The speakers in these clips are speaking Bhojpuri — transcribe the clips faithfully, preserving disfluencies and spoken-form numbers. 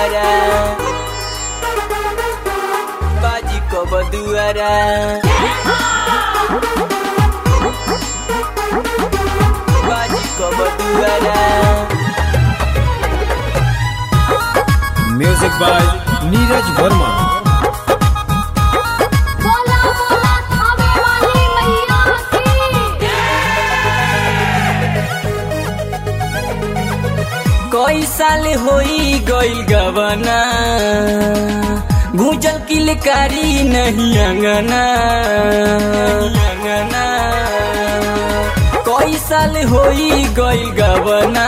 दुआरा बाजी कब दुआरा बाजी कब दुआरा। Music by Neeraj Verma. बोला बोला थावे वाली मैया की। कई साल होई गइल गवना गुजल किलकारी नहीं अंगना अंगना कई साल होई गइल गवना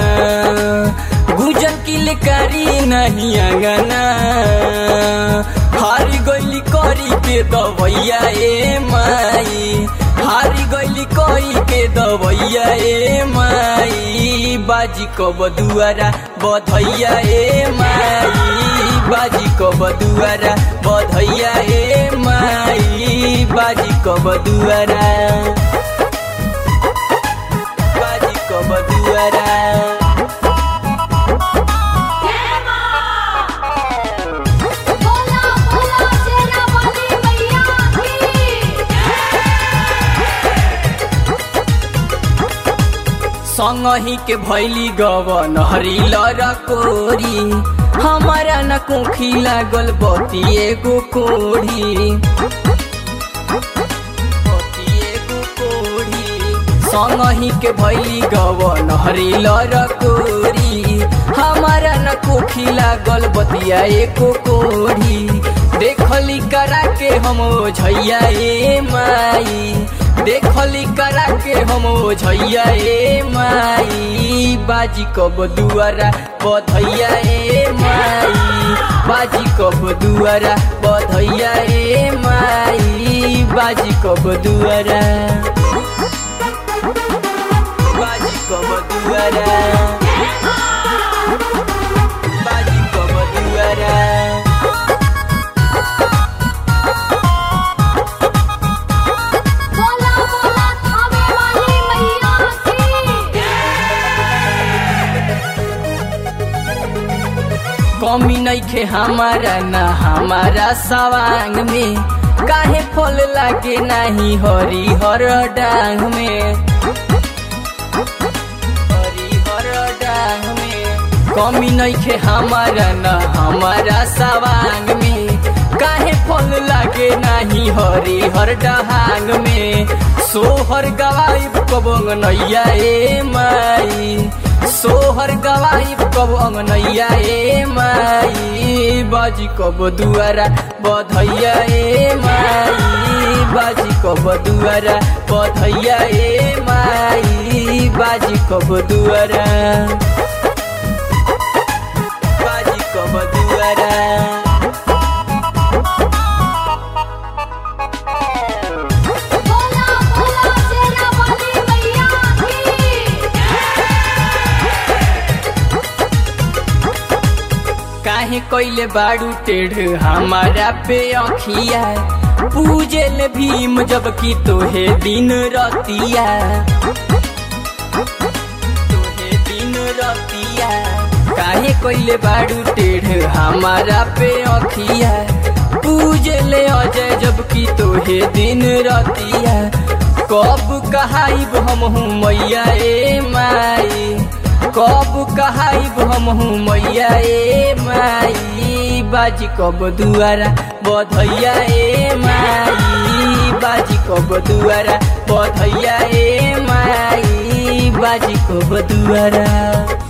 गुजल किलकारी नहीं अंगना हारी गइली करी के दवैया ए माई हारी गइली करी के दवैया ए माई बाजी कब दुआरा बधैया ए माई बाजी कब दुआरा बधैया ए माई बाजी कब दुआरा बाजी कब दुआरा। बोला बोला शेरा वाली मैया की। संगही के भैली गवन हरी लरकोरी हमारा न कोखी लागल बती एगो कोढ़ी बती एगो कोढ़ी संगही के भैली गवन हरी लरकोरी हमारा न कोखी लागल बतिया एको कोढ़ी देखली करा के हम झैया ए माई देखली करा के हम झैया ए माई बाजी कब दुआरा बधैया ए माई बाजी कब दुआरा बधैया ए माई बाजी कब दुआरा बाजी कब दुआरा बाजी कब दुआरा। बोला बोला थावे वाली मैया की। कमी नइखे हमारा ना हमारा सवांग में काहे फल लागे नाही हरी हर डांग में हरी हर डांग में कमी नइखे हमारा ना हमारा सवांग में काहे फल लागे नाही हरी हर डहांग में सोहर गवाई कब अंगनैया ए माई सोहर गवाई कब अंगनैया ए माई बाजी कब दुआरा बधैया ए माई बाजी कब दुआरा बधैया ए माई बाजी कब दुआरा बाजी कब दुआरा। बोला बोला शेरा वाली मैया की। काहे कोइले बाड़ू टेढ़ हमारा पे अखिया पूजल भीम जबकि तोहे दिन रतिया तोहे दिन रतिया काहे कोइले बाड़ू टेढ़ हमारा पे अखिया पूजल अजय जबकि तोहे दिन रतिया कब कहाइब हम हूँ मैया ए माई कब कहाइब हम हूँ मैया ए माई बाजी कब दुआरा बधैया ए माई बाजी कब दुआरा बधैया ए माई बाजी कब दुआरा।